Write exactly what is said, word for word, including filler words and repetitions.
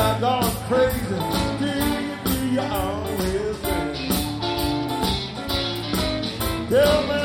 I've gone crazy. Do you, do you always say? Tell me